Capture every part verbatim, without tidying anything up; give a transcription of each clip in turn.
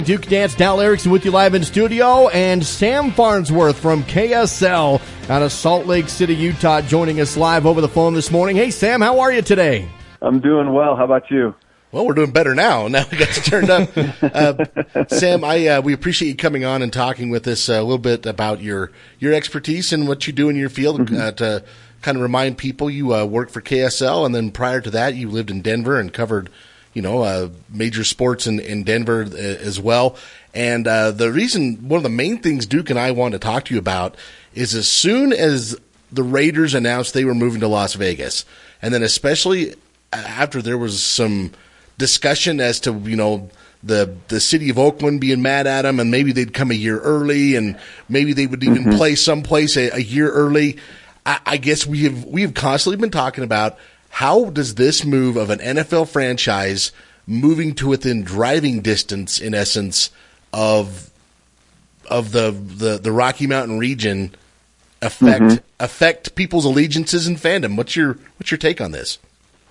Duke Dance, Dal Erickson with you live in studio, and Sam Farnsworth from K S L out of Salt Lake City, Utah, joining us live over the phone this morning. Hey, Sam, how are you today? I'm doing well. How about you? Well, we're doing better now. Now we got you turned up. Uh, Sam, I uh, we appreciate you coming on and talking with us a little bit about your your expertise and what you do in your field. Mm-hmm. uh, to kind of remind people, you uh, work for K S L, and then prior to that, you lived in Denver and covered, you know, uh, major sports in, in Denver uh, as well. And uh, the reason, one of the main things Duke and I want to talk to you about is as soon as the Raiders announced they were moving to Las Vegas, and then especially after there was some discussion as to, you know, the the city of Oakland being mad at them, and maybe they'd come a year early, and maybe they would even mm-hmm. play someplace a, a year early. I, I guess we have we have constantly been talking about, how does this move of an N F L franchise moving to within driving distance, in essence, of of the the, the Rocky Mountain region affect mm-hmm. affect people's allegiances and fandom? What's your what's your take on this?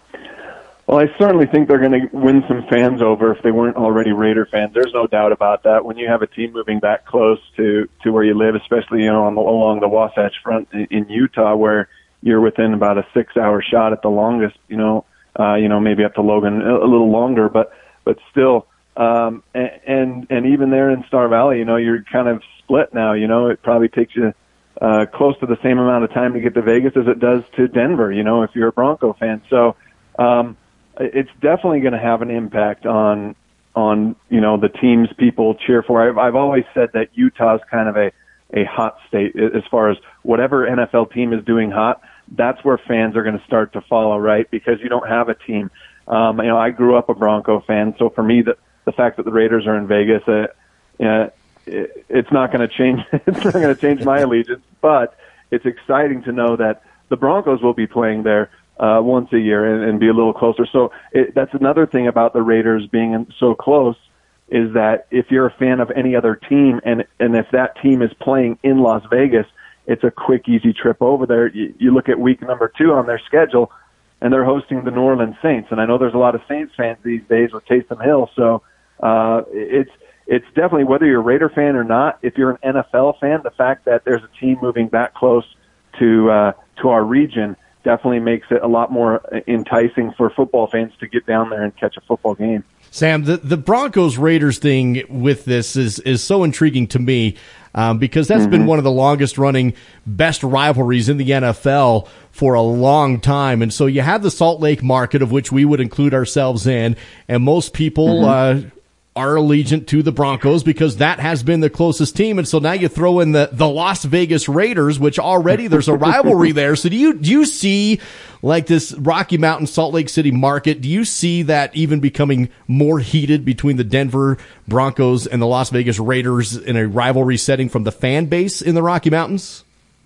Well, I certainly think they're going to win some fans over if they weren't already Raider fans. There's no doubt about that. When you have a team moving that close to, to where you live, especially, you know, on the, along the Wasatch Front in, in Utah, where you're within about a six-hour shot at the longest, you know, uh, you know, maybe up to Logan a, a little longer, but but still, um, and, and and even there in Star Valley, you know, you're kind of split now. You know, it probably takes you uh, close to the same amount of time to get to Vegas as it does to Denver. You know, if you're a Bronco fan, so. Um, It's definitely going to have an impact on, on, you know, the teams people cheer for. I've, I've always said that Utah's kind of a, a hot state as far as whatever N F L team is doing hot. That's where fans are going to start to follow, right? Because you don't have a team. Um, you know, I grew up a Bronco fan, so for me, the, the fact that the Raiders are in Vegas, uh, uh, it, it's not going to change. It's not going to change my allegiance, but it's exciting to know that the Broncos will be playing there Uh, once a year and, and be a little closer. So it, that's another thing about the Raiders being so close, is that if you're a fan of any other team and and if that team is playing in Las Vegas, it's a quick, easy trip over there. You, you look at week number two on their schedule, and they're hosting the New Orleans Saints. And I know there's a lot of Saints fans these days with Taysom Hill. So uh, it's it's definitely, whether you're a Raider fan or not, if you're an N F L fan, the fact that there's a team moving that close to uh, to our region definitely makes it a lot more enticing for football fans to get down there and catch a football game. Sam, the, the Broncos-Raiders thing with this is, is so intriguing to me um, because that's mm-hmm. been one of the longest-running, best rivalries in the N F L for a long time. And so you have the Salt Lake market, of which we would include ourselves in, and most people mm-hmm. uh, are allegiant to the Broncos because that has been the closest team. And so now you throw in the, the Las Vegas Raiders, which already there's a rivalry there. So do you, do you see, like, this Rocky Mountain, Salt Lake City market, do you see that even becoming more heated between the Denver Broncos and the Las Vegas Raiders in a rivalry setting from the fan base in the Rocky Mountains?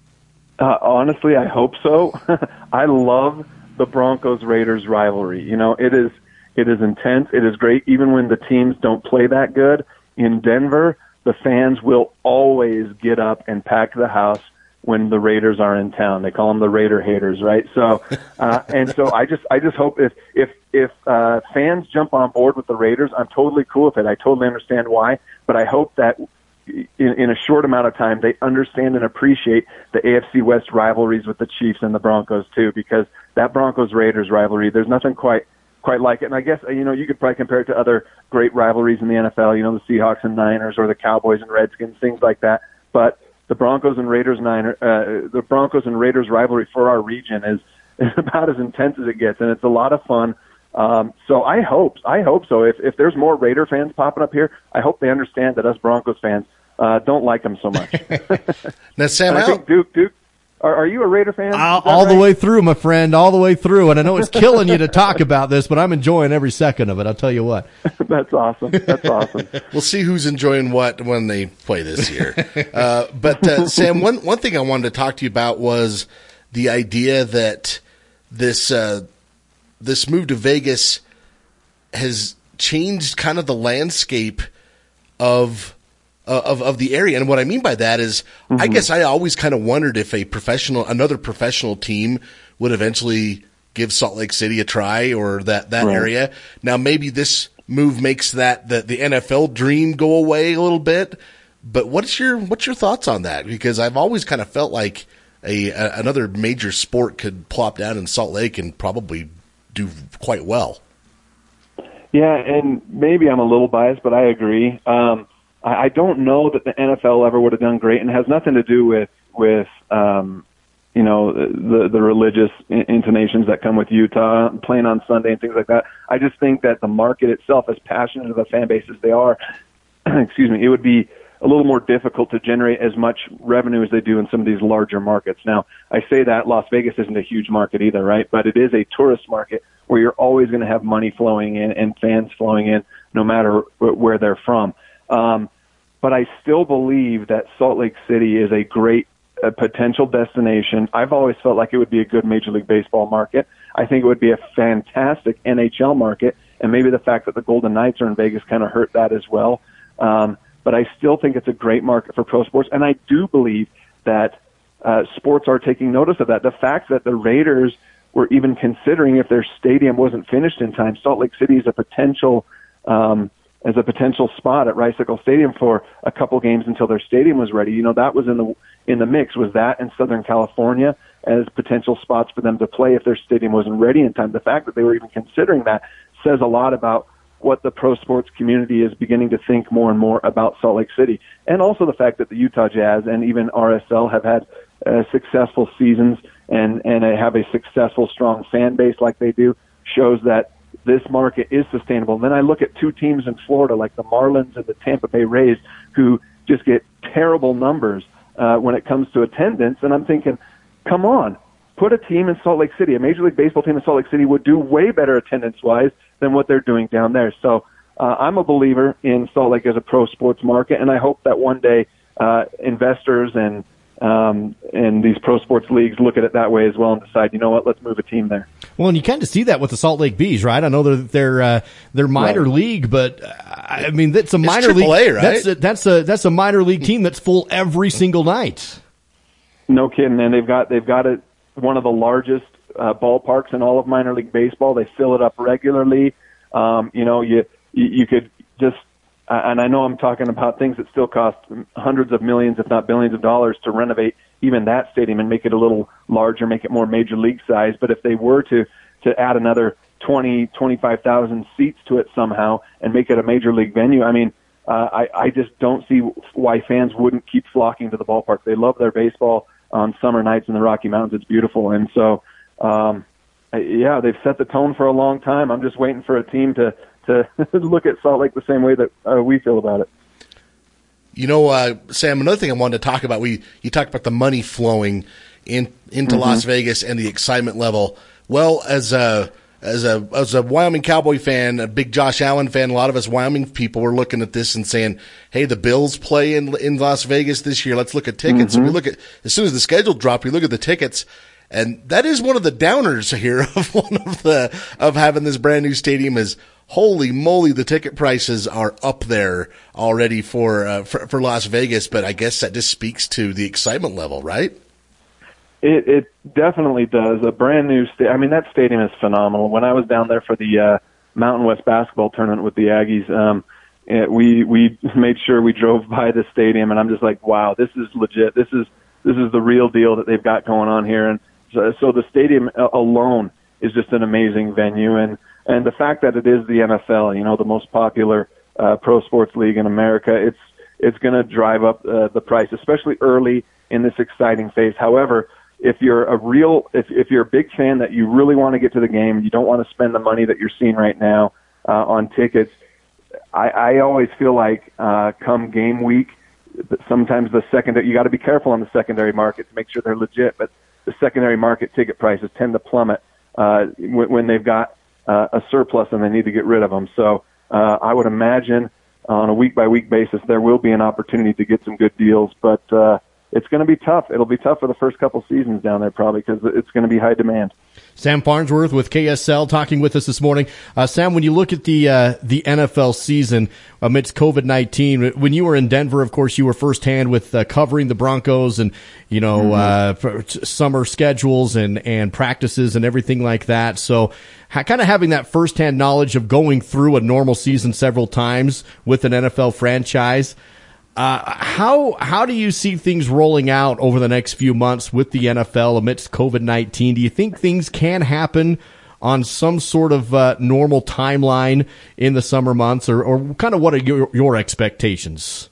Uh, honestly, I hope so. I love the Broncos Raiders rivalry. You know, it is, It is intense. It is great. Even when the teams don't play that good in Denver, the fans will always get up and pack the house when the Raiders are in town. They call them the Raider haters, right? So, uh, and so I just, I just hope if, if, if, uh, fans jump on board with the Raiders, I'm totally cool with it. I totally understand why, but I hope that in, in a short amount of time, they understand and appreciate the A F C West rivalries with the Chiefs and the Broncos too, because that Broncos Raiders rivalry, there's nothing quite, quite like it. And I guess, you know, you could probably compare it to other great rivalries in the N F L, you know, the Seahawks and Niners or the Cowboys and Redskins, things like that. But the Broncos and Raiders Niner, uh, the Broncos and Raiders rivalry for our region is, is about as intense as it gets, and it's a lot of fun. Um, so I hope, I hope so. If, if there's more Raider fans popping up here, I hope they understand that us Broncos fans uh, don't like them so much. Now, Sam, I think Duke, Duke, Are, are you a Raider fan? All, all right? The way through, my friend, all the way through. And I know it's killing you to talk about this, but I'm enjoying every second of it. I'll tell you what. That's awesome. That's awesome. We'll see who's enjoying what when they play this year. uh, but uh, Sam, one one thing I wanted to talk to you about was the idea that this uh, this move to Vegas has changed kind of the landscape of. Uh, of of the area. And what I mean by that is, mm-hmm. I guess I always kind of wondered if a professional, another professional team would eventually give Salt Lake City a try, or that, that right. area. Now, maybe this move makes that the, the N F L dream go away a little bit. But what's your what's your thoughts on that? Because I've always kind of felt like a, a another major sport could plop down in Salt Lake and probably do quite well. Yeah, and maybe I'm a little biased, but I agree. Um, I, I don't know that the N F L ever would have done great, and it has nothing to do with with um, you know the the religious intonations that come with Utah playing on Sunday and things like that. I just think that the market itself, as passionate of a fan base as they are, excuse me, it would be a little more difficult to generate as much revenue as they do in some of these larger markets. Now, I say that Las Vegas isn't a huge market either, right? But it is a tourist market where you're always going to have money flowing in and fans flowing in no matter where they're from. Um, but I still believe that Salt Lake City is a great uh, potential destination. I've always felt like it would be a good Major League Baseball market. I think it would be a fantastic N H L market, and maybe the fact that the Golden Knights are in Vegas kind of hurt that as well. Um, But I still think it's a great market for pro sports, and I do believe that uh, sports are taking notice of that. The fact that the Raiders were even considering, if their stadium wasn't finished in time, Salt Lake City is a potential um, as a potential spot at Rice-Eccles Stadium for a couple games until their stadium was ready. You know, that was in the in the mix. Was that in Southern California as potential spots for them to play if their stadium wasn't ready in time? The fact that they were even considering that says a lot about what the pro sports community is beginning to think more and more about Salt Lake City. And also the fact that the Utah Jazz and even R S L have had uh, successful seasons and, and uh, have a successful, strong fan base like they do shows that this market is sustainable. And then I look at two teams in Florida like the Marlins and the Tampa Bay Rays who just get terrible numbers uh, when it comes to attendance. And I'm thinking, come on, put a team in Salt Lake City. A Major League Baseball team in Salt Lake City would do way better attendance-wise than what they're doing down there. So uh, I'm a believer in Salt Lake as a pro sports market, and I hope that one day uh, investors and um, and these pro sports leagues look at it that way as well and decide, you know what, let's move a team there. Well, and you kind of see that with the Salt Lake Bees, right? I know they're they're uh, they're minor right. league, but uh, I mean that's a minor triple A, league. Right? That's a, that's a that's a minor league team that's full every single night. No kidding, and they've got they've got it one of the largest uh, ballparks in all of minor league baseball. They fill it up regularly. Um, you know, you, you you could just, uh, and I know I'm talking about things that still cost hundreds of millions, if not billions of dollars to renovate even that stadium and make it a little larger, make it more major league size. But if they were to, to add another twenty, twenty-five thousand seats to it somehow and make it a major league venue, I mean, uh, I, I just don't see why fans wouldn't keep flocking to the ballpark. They love their baseball on summer nights in the Rocky Mountains. It's beautiful. And so, um, yeah, they've set the tone for a long time. I'm just waiting for a team to, to look at Salt Lake the same way that uh, we feel about it. You know, uh, Sam, another thing I wanted to talk about, we you talked about the money flowing in into mm-hmm. Las Vegas and the excitement level. Well, as a as a as a Wyoming Cowboy fan, a big Josh Allen fan, a lot of us Wyoming people were looking at this and saying, "Hey, the Bills play in in Las Vegas this year. Let's look at tickets." Mm-hmm. And we look at as soon as the schedule dropped, we look at the tickets. And that is one of the downers here of one of the, of having this brand new stadium is holy moly, the ticket prices are up there already for, uh, for, for Las Vegas. But I guess that just speaks to the excitement level, right? It, it definitely does. A brand new sta- I mean, that stadium is phenomenal. When I was down there for the, uh, Mountain West basketball tournament with the Aggies, um, it, we, we made sure we drove by the stadium and I'm just like, wow, this is legit. This is, this is the real deal that they've got going on here. And, So, so the stadium alone is just an amazing venue, and, and the fact that it is the N F L, you know, the most popular uh, pro sports league in America, it's it's going to drive up uh, the price, especially early in this exciting phase. However, if you're a real, if if you're a big fan that you really want to get to the game, you don't want to spend the money that you're seeing right now uh, on tickets. I, I always feel like uh, come game week, sometimes the secondary, you got to be careful on the secondary market to make sure they're legit, but the secondary market ticket prices tend to plummet uh, when, when they've got uh, a surplus and they need to get rid of them. So uh, I would imagine on a week-by-week basis there will be an opportunity to get some good deals, but uh, it's going to be tough. It'll be tough for the first couple seasons down there probably because it's going to be high demand. Sam Farnsworth with K S L talking with us this morning. Uh, Sam, when you look at the uh, the N F L season amidst COVID nineteen, when you were in Denver, of course, you were firsthand with uh, covering the Broncos and, you know, mm-hmm. uh, summer schedules and, and practices and everything like that. So ha- kind of having that firsthand knowledge of going through a normal season several times with an N F L franchise. Uh, how how do you see things rolling out over the next few months with the N F L amidst COVID nineteen? Do you think things can happen on some sort of uh, normal timeline in the summer months, or, or kind of what are your, your expectations?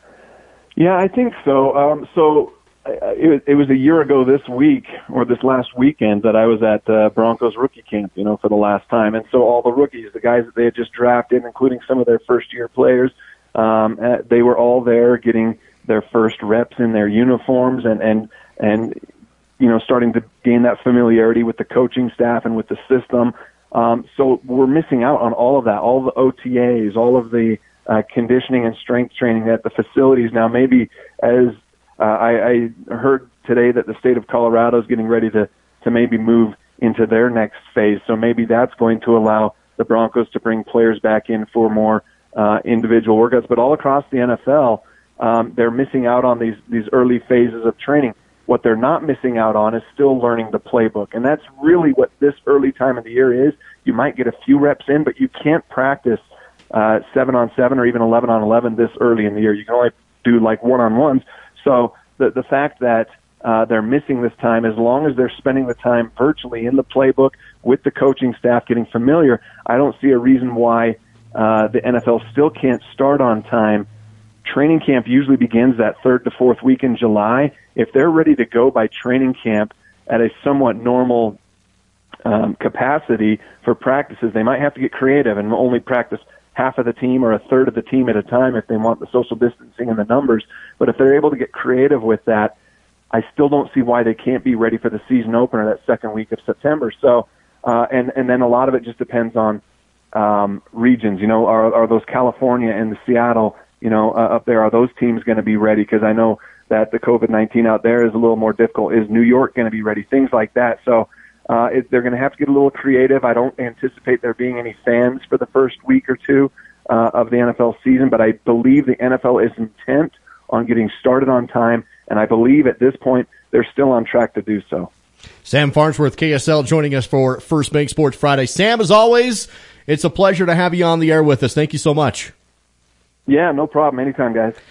Yeah, I think so. Um, so uh, it, it was a year ago this week, or this last weekend, that I was at uh, Broncos rookie camp, you know, for the last time. And so all the rookies, the guys that they had just drafted, including some of their first-year players, Um, uh, they were all there getting their first reps in their uniforms and, and, and, you know, starting to gain that familiarity with the coaching staff and with the system. Um, so we're missing out on all of that, all the O T As, all of the uh, conditioning and strength training at the facilities. Now, maybe as uh, I, I heard today that the state of Colorado is getting ready to, to maybe move into their next phase. So maybe that's going to allow the Broncos to bring players back in for more Uh, individual workouts, but all across the N F L, um, they're missing out on these these early phases of training. What they're not missing out on is still learning the playbook, and that's really what this early time of the year is. You might get a few reps in, but you can't practice uh, seven on seven or even eleven on eleven this early in the year. You can only do like one on ones. So the the fact that uh, they're missing this time, as long as they're spending the time virtually in the playbook with the coaching staff, getting familiar, I don't see a reason why Uh, the N F L still can't start on time. Training camp usually begins that third to fourth week in July. If they're ready to go by training camp at a somewhat normal um, capacity for practices, they might have to get creative and only practice half of the team or a third of the team at a time if they want the social distancing and the numbers. But if they're able to get creative with that, I still don't see why they can't be ready for the season opener that second week of September. So, uh, and, and then a lot of it just depends on Um, regions, you know, are, are those California and the Seattle, you know, uh, up there, are those teams going to be ready? Because I know that the COVID nineteen out there is a little more difficult. Is New York going to be ready? Things like that. So uh, it, they're going to have to get a little creative. I don't anticipate there being any fans for the first week or two uh, of the N F L season, but I believe the N F L is intent on getting started on time, and I believe at this point they're still on track to do so. Sam Farnsworth, K S L, joining us for First Make Sports Friday. Sam, as always, it's a pleasure to have you on the air with us. Thank you so much. Yeah, no problem. Anytime, guys.